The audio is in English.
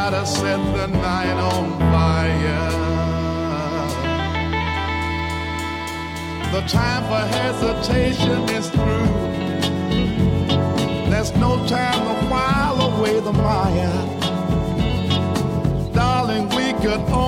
try to set the night on fire. The time for hesitation is through. There's no time to while away the mire. Darling, we could